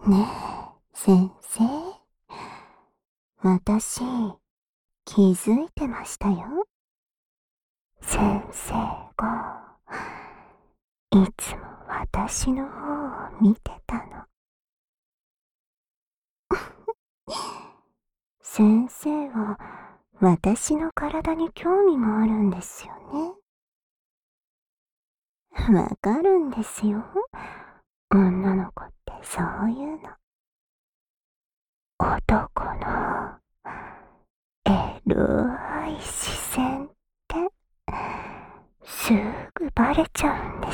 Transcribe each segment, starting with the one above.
ねえ、先生。私、気づいてましたよ。先生が、いつも私の方を見てたの。先生は、私の体に興味があるんですよね。わかるんですよ。女の子ってそういうの。男の、エロい視線って、すぐバレちゃうんです。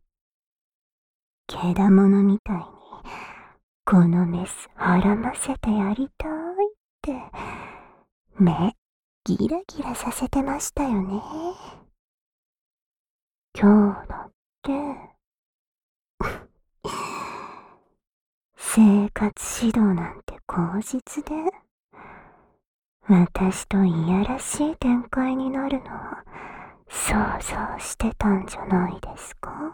けだものみたいに、このメスはらませてやりたいって、目、ギラギラさせてましたよね。今日だって、生活指導なんて口実で、私といやらしい展開になるのは想像してたんじゃないですか？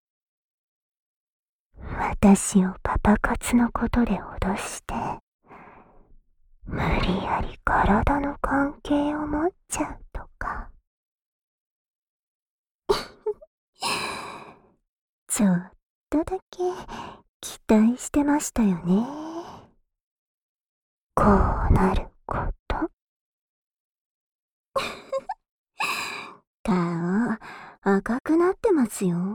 私をパパ活のことで脅して、無理やり体の関係を持っちゃうとか。ちょっとだけ期待してましたよね。こうなること。顔、赤くなってますよ。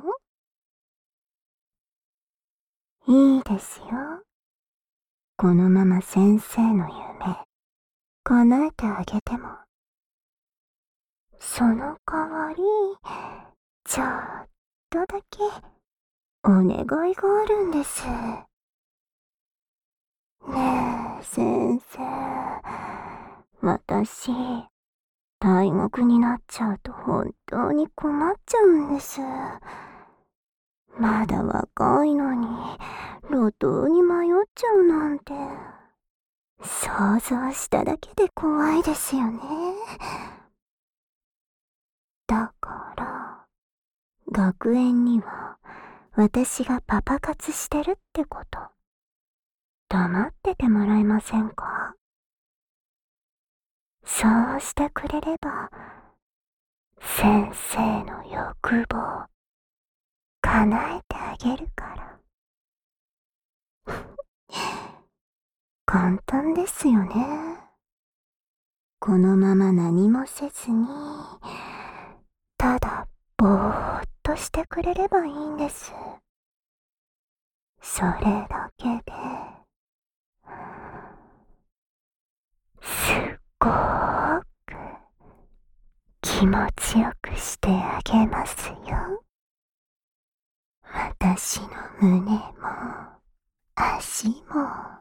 いいですよ。このまま先生の夢、叶えてあげても。その代わり、ちょっとだけ、お願いがあるんです。ねえ、先生。私、大学になっちゃうと本当に困っちゃうんです。まだ若いのに、路頭に迷っちゃうなんて、想像しただけで怖いですよね。だから、学園には私がパパ活してるってこと、黙っててもらえませんか？そうしてくれれば、先生の欲望、叶えてあげるから。簡単ですよね。このまま何もせずに、ただぼーっとしてくれればいいんです。それだけで、すっごーく気持ちよくしてあげますよ。私の胸も足も、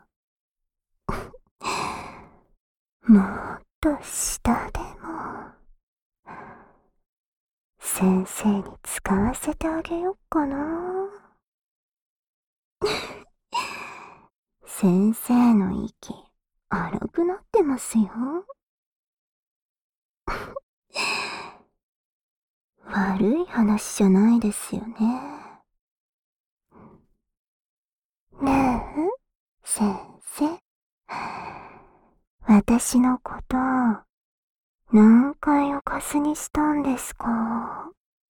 もっと下でも、先生に使わせてあげよっかな。先生の息、荒くなってますよ。悪い話じゃないですよね。ねえ、先生。私のこと、何回おかずにしたんですか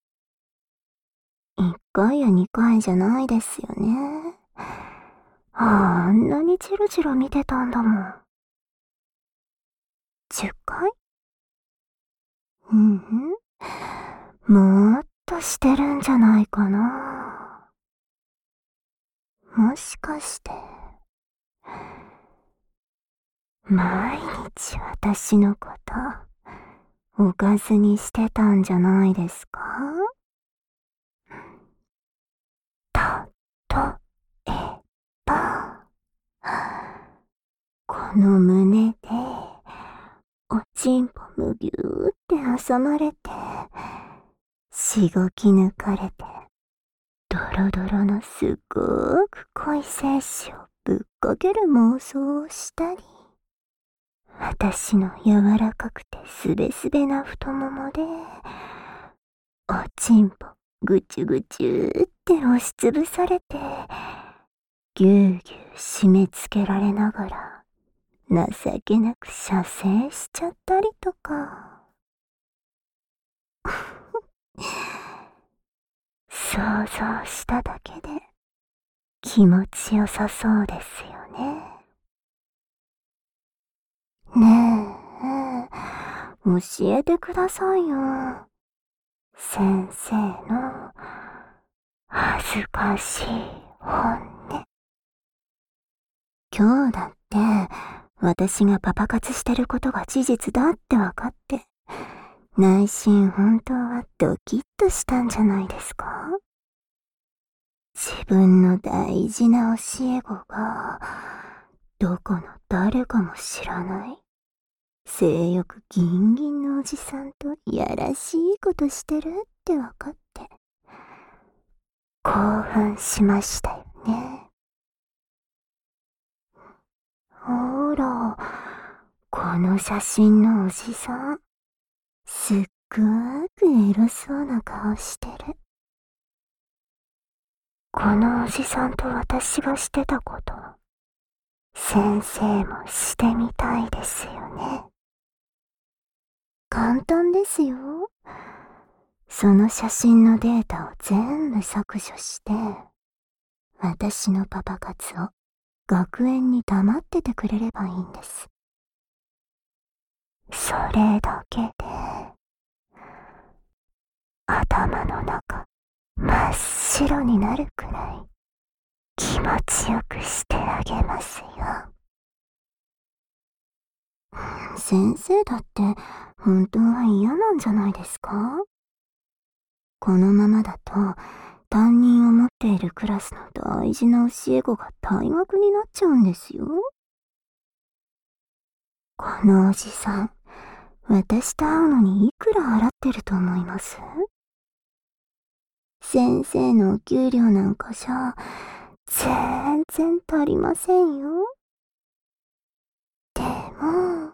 ？1回や2回じゃないですよね。あんなにチロチロ見てたんだもん。10回？うん、もっとしてるんじゃないかな。もしかして、毎日私のこと、おかずにしてたんじゃないですか？例えば、この胸で、おちんぽむぎゅーって挟まれて、しごき抜かれて、ドロドロのすっごーく濃い精子をぶっかける妄想をしたり、私の柔らかくてすべすべな太ももで、おちんぽぐちゅぐちゅって押しつぶされて、ぎゅうぎゅう締め付けられながら情けなく射精しちゃったりとか。想像しただけで気持ちよさそうですよね。ねえ、教えてくださいよ。先生の恥ずかしい本音。今日だって私がパパ活してることが事実だって分かって、内心本当はドキッとしたんじゃないですか？自分の大事な教え子がどこの誰かも知らない性欲ギンギンのおじさんとやらしいことしてるって分かって興奮しましたよね。ほら、この写真のおじさん、すっごくエロそうな顔してる。このおじさんと私がしてたこと、先生もしてみたいですよね。簡単ですよ。その写真のデータを全部削除して、私のパパ活を学園に黙っててくれればいいんです。それだけで、頭の中真っ白になるくらい気持ちよくしてあげますよ。先生だって本当は嫌なんじゃないですか？このままだと担任を持っているクラスの大事な教え子が退学になっちゃうんですよ。このおじさん、私と会うのにいくら払ってると思います？先生のお給料なんかじゃ全然足りませんよ。でも、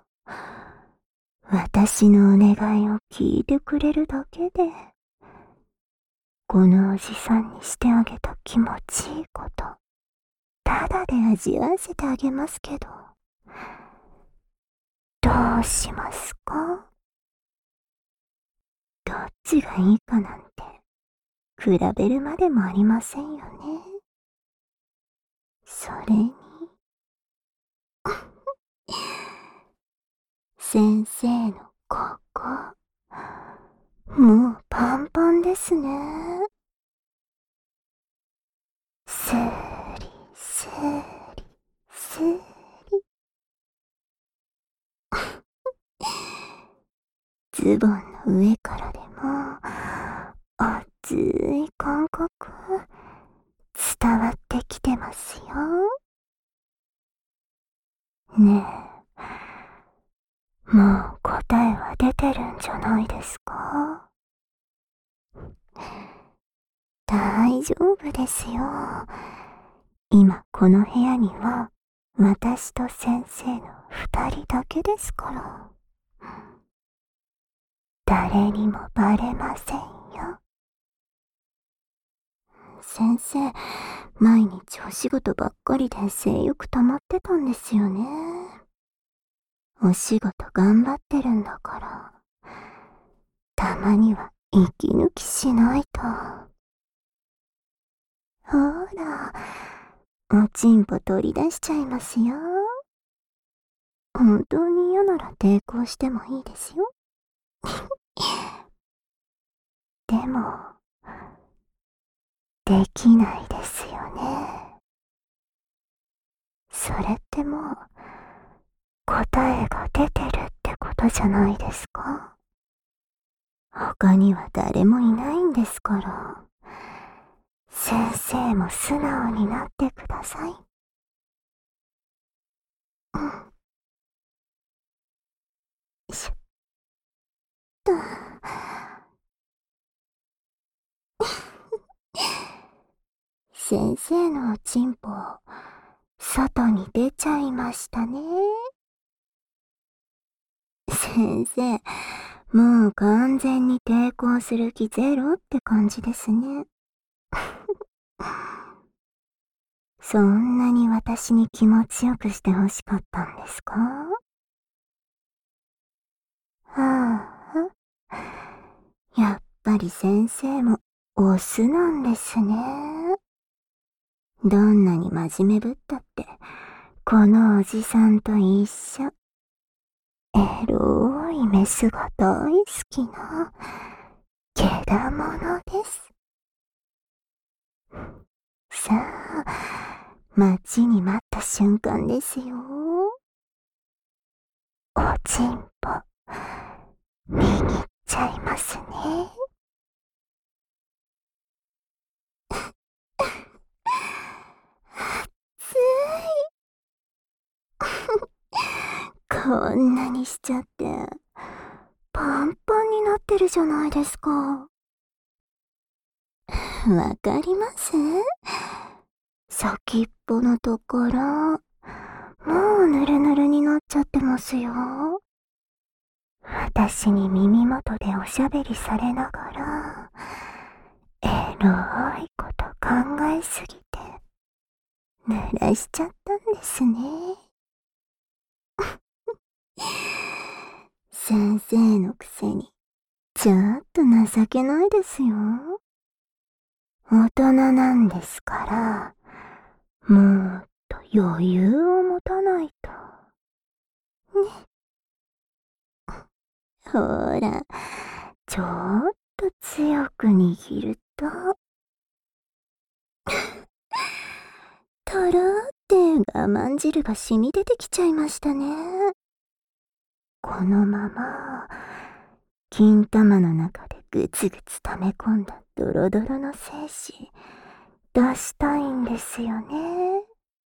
私のお願いを聞いてくれるだけで、このおじさんにしてあげた気持ちいいこと、ただで味わわせてあげますけど、どうしますか？どっちがいいかなんて、比べるまでもありませんよね。それに、先生のここ、もうパンパンですね。スーリスーリスーリ。ズボンの上からでも熱い感覚伝わってきてますよ。ねえ、もう答えは出てるんじゃないですか？大丈夫ですよ。今この部屋には私と先生の二人だけですから。誰にもバレませんよ。先生、毎日お仕事ばっかりで性欲溜まってたんですよね。お仕事頑張ってるんだから、たまには息抜きしないと。ほら、おちんぽ取り出しちゃいますよ。本当に嫌なら抵抗してもいいですよ。でも、できないですよね。それってもう、答えが出てるってことじゃないですか？他には誰もいないんですから。先生も素直になってください。うん。よいしょっと。先生のおちんぽ、外に出ちゃいましたね。先生、もう完全に抵抗する気ゼロって感じですね。 そんなに私に気持ちよくして欲しかったんですか？はあ、やっぱり先生もオスなんですね。どんなに真面目ぶったって、このおじさんと一緒。エロいメスが大好きな、けだものです。さあ、待ちに待った瞬間ですよ。おちんぽ、握っちゃいますね。つい。こんなにしちゃって、パンパンになってるじゃないですか。わかります？先っぽのところ、もうぬるぬるになっちゃってますよ。私に耳元でおしゃべりされながら、エロいこと考えすぎて、濡らしちゃったんですね。先生のくせに、ちょっと情けないですよ。大人なんですから、もっと余裕を持たないと。ね。ほら、ちょっと強く握ると、とろーって我慢汁が染み出てきちゃいましたね。このまま、金玉の中でぐつぐつ溜め込んだドロドロの精子、出したいんですよね。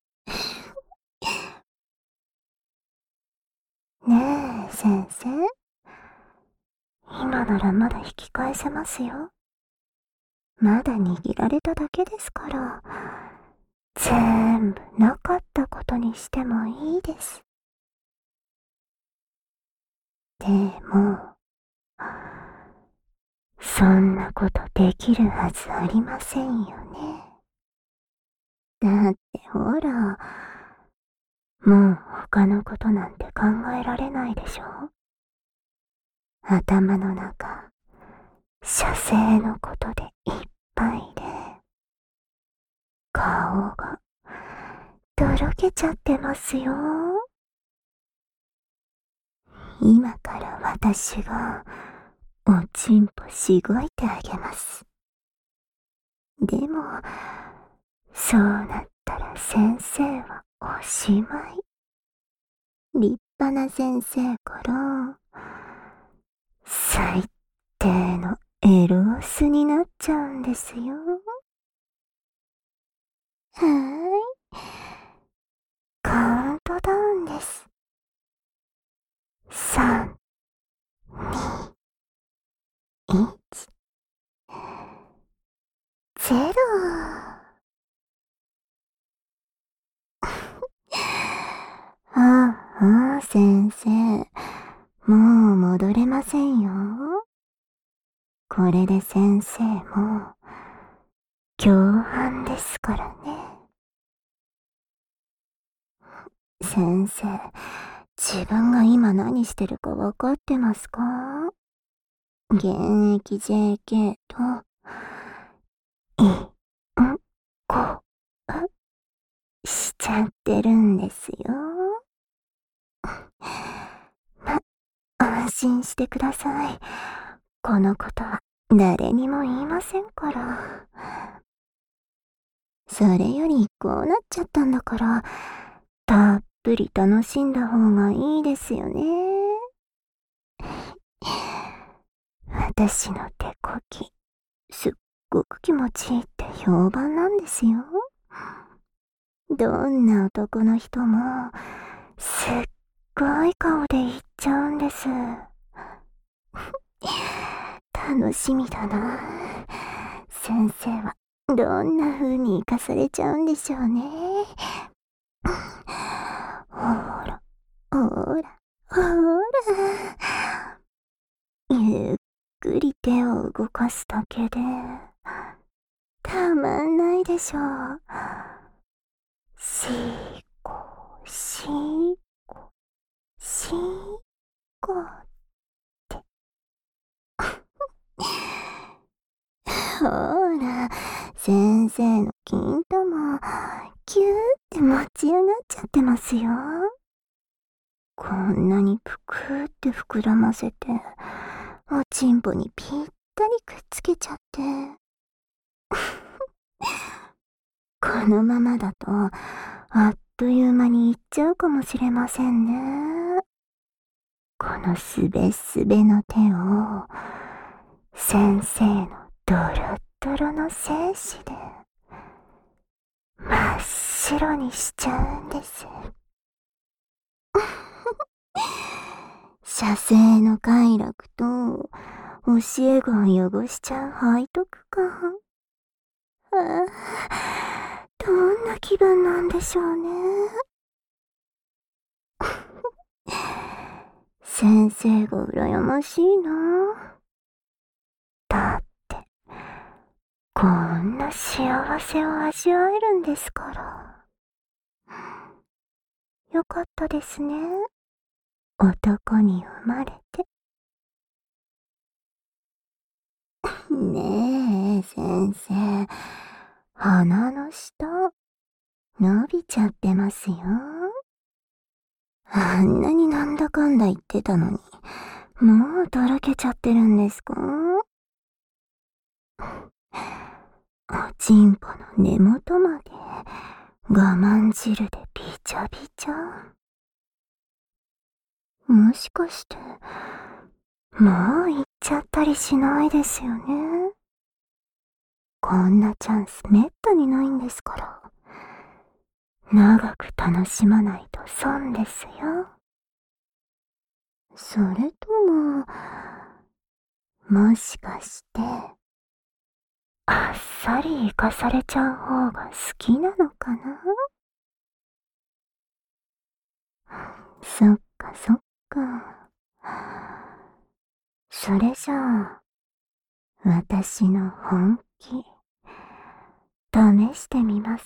ねえ、先生。今ならまだ引き返せますよ。まだ握られただけですから、全部なかったことにしてもいいです。でも、そんなことできるはずありませんよね。だってほら、もう他のことなんて考えられないでしょ。頭の中、射精のことでいっぱいで、顔がとろけちゃってますよ。今から私がおちんぽしごいてあげます。でも、そうなったら先生はおしまい。立派な先生から、最低のエロスになっちゃうんですよ。はーい。カウントダウンです。3、2、1、0。ああ、先生。もう戻れませんよ。これで先生も、共犯ですからね。先生、自分が今何してるかわかってますか？現役 JK と、こ、しちゃってるんですよ。安心してください。このことは誰にも言いませんから。それよりこうなっちゃったんだから、たっぷり楽しんだ方がいいですよね。私の手こき、すっごく気持ちいいって評判なんですよ。どんな男の人も、すっごい顔で言っちゃうんです。楽しみだな。先生はどんな風に生かされちゃうんでしょうね。ほら、ほら、ほら。ゆっくり手を動かすだけで、たまんないでしょう。 しーこ、しーこ、しーこって。ほら、先生の金玉、キューって持ち上がっちゃってますよ。こんなにぷくーって膨らませて、おちんぽにぴったりくっつけちゃって。このままだと、あっという間にいっちゃうかもしれませんね。このすべすべの手を、先生のドロッドロの精子で、真っ白にしちゃうんです。射精の快楽と、教え子を汚しちゃう背徳感。どんな気分なんでしょうね。先生が羨ましいな。だって、こんな幸せを味わえるんですから。よかったですね。男に生まれて。ねえ、先生。鼻の下、伸びちゃってますよ。あんなになんだかんだ言ってたのに、もうとろけちゃってるんですか？おちんぽの根元まで我慢汁でびちゃびちゃ。もしかして、もう行っちゃったりしないですよね。こんなチャンスめったにないんですから。長く楽しまないと損ですよ。それとも、もしかして、あっさり生かされちゃう方が好きなのかな？そっかそっか。それじゃあ、私の本気、試してみます？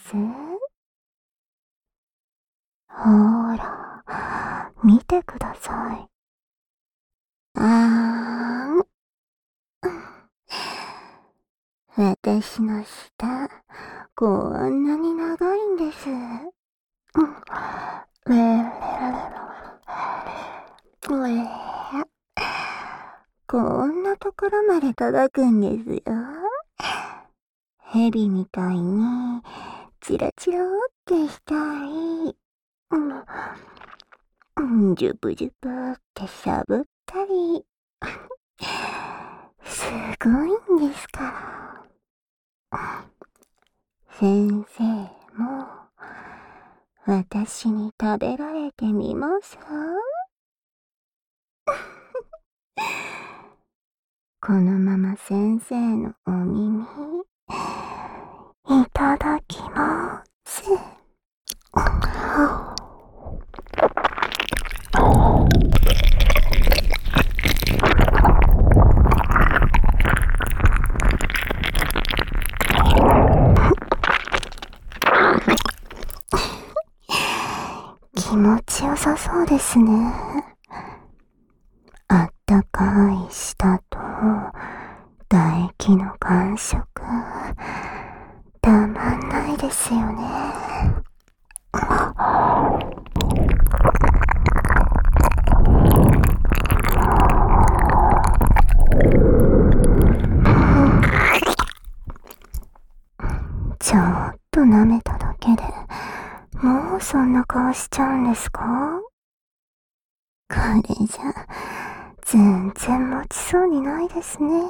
ほーら、見てください。あーん。私の舌、こんなに長いんです。こんなところまで届くんですよ。蛇みたいに、チラチラってしたり、ジュブジュブってしゃぶったり、すごいんですから。先生も、私に食べられてみますか？このまま先生のお耳、いただきます。気持ちよさそうですね。あったかい舌と唾液の感触、たまんないですよね。ちょっと舐めただけで、もうそんな顔しちゃうんですか？これじゃ、全然持ちそうにないですね。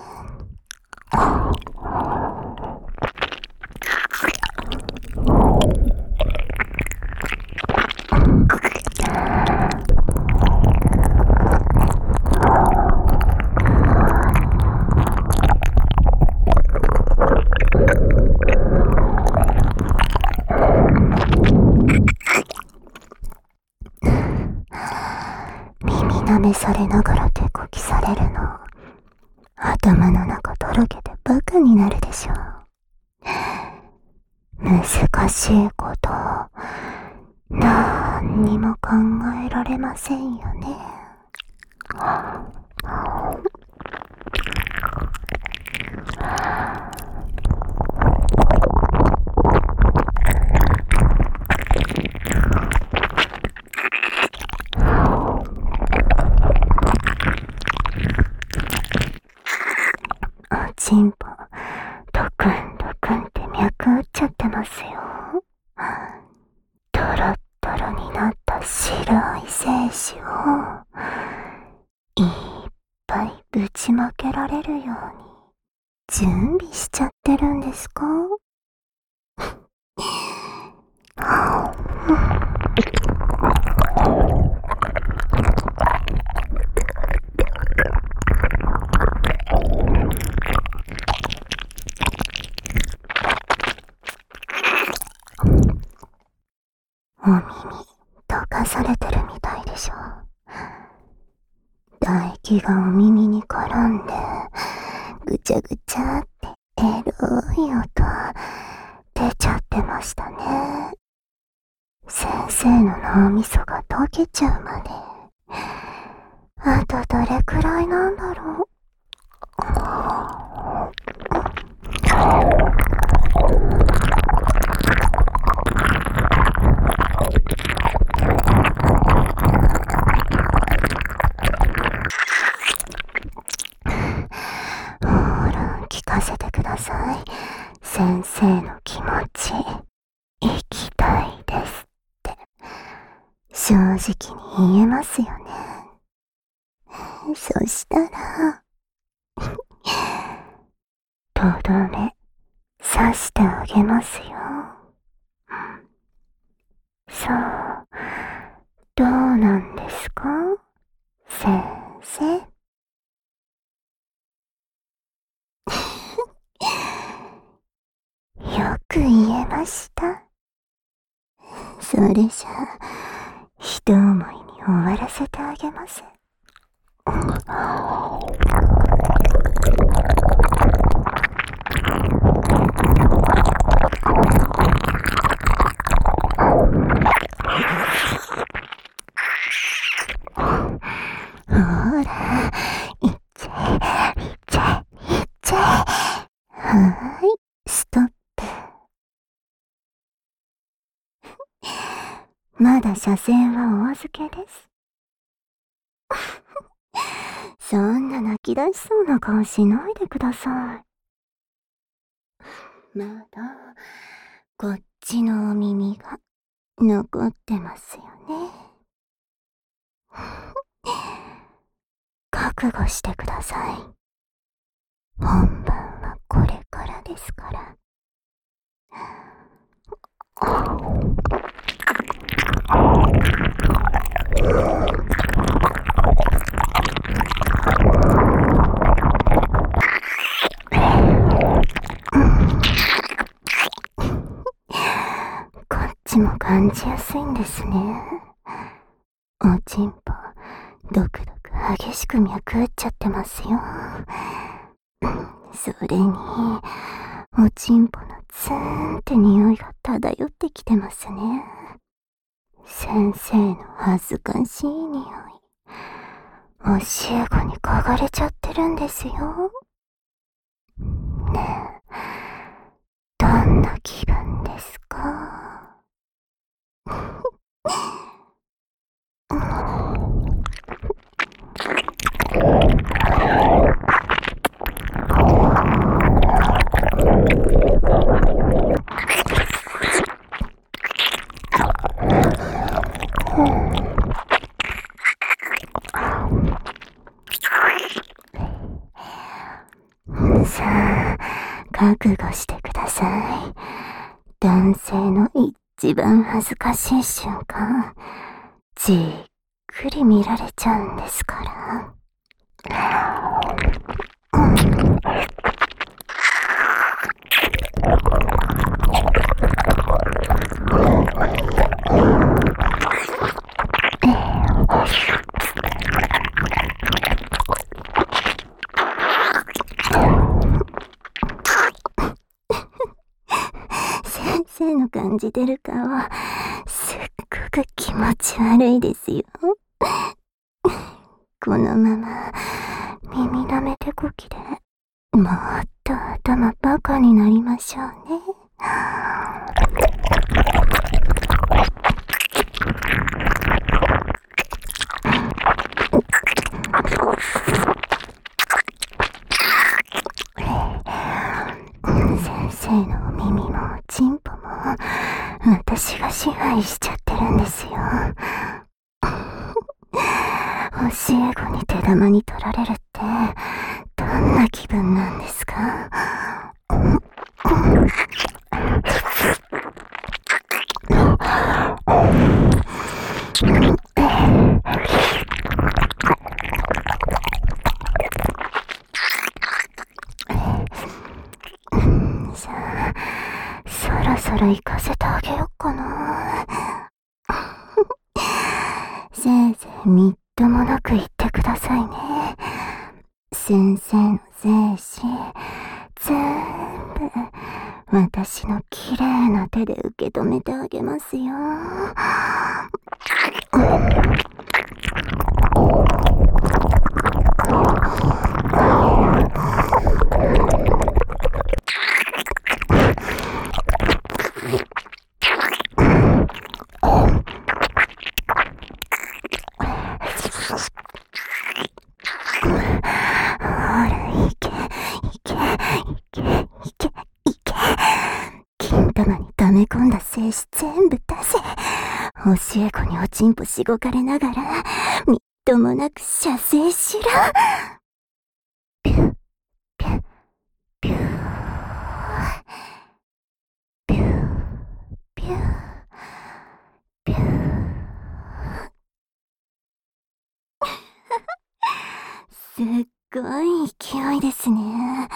舐めされながら手こきされるの、頭の中とろけてバカになるでしょう。難しいことなんにも考えられませんよね。おちんぽ、ドクンドクンって脈打っちゃってますよ。ドロッドロになった白い精子をいっぱいぶちまけられるように準備しちゃってるんですか？お耳溶かされてるみたいでしょ。唾液がお耳に絡んでぐちゃぐちゃってエロい音出ちゃってましたね。先生の脳みそが溶けちゃうまであとどれくらいなんだろう。ほら聞かせてください。先生の気持ち行きたいですって正直に言えますよね。そしたらとどめ刺してあげますよ。そう、どうなんですか先生。よく言えました。それじゃあ一思いに終わらせてあげます。ほら、いっちゃえ、いっちゃえ、いっちゃえ。はーい、ストップ。まだ車線はお預けです。そんな泣き出しそうな顔しないでください。まだ、こっちのお耳が残ってますよね。覚悟してください。本番はこれからですから。こっちも感じやすいんですね。おちんぽ、ドクドク激しく脈打っちゃってますよ。それに、おちんぽのツーンって匂いが漂ってきてますね。先生の恥ずかしい匂い。教え子に嗅がれちゃってるんですよ。ねえ、どんな気分ですか？さあ、覚悟してください。男性の一番恥ずかしい瞬間、じっくり見られちゃうんですから。先生の感じてる顔、すっごくく気持ち悪いですよ。このまま耳なめ手こきでもっと頭バカになりましょうね。先生の耳もチンポも私が支配しちゃってるんですよ。教え子に手玉に取られるってどんな気分なんですか？じゃあそろそろ行かせてあげよっかな。せいぜいみっともなく言ってくださいね。先生の精子全部私の綺麗な手で受け止めてあげますよ。金玉に溜め込んだ精子全部出せ。教え子におちんぽしごかれながらみっともなく射精しろ。ピュッピュッピューピューピューピューすっごい勢いですね。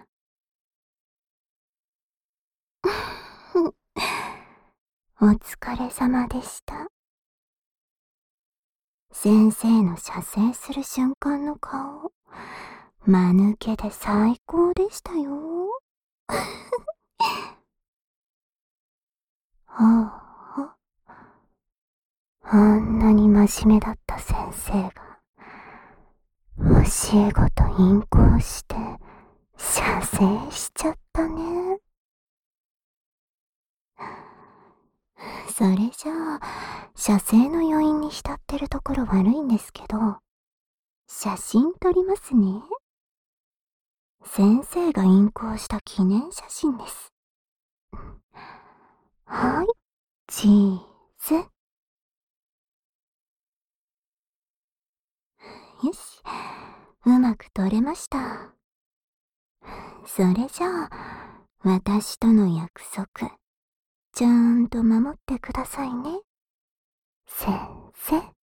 お疲れ様でした。先生の射精する瞬間の顔、間抜けで最高でしたよ。ああんなに真面目だった先生が、教え子と淫行して射精しちゃったね。それじゃあ、射精の余韻に浸ってるところ悪いんですけど、写真撮りますね。先生が淫行した記念写真です。はい、チーズ。よし、うまく撮れました。それじゃあ、私との約束、ちゃんと守ってくださいね、先生。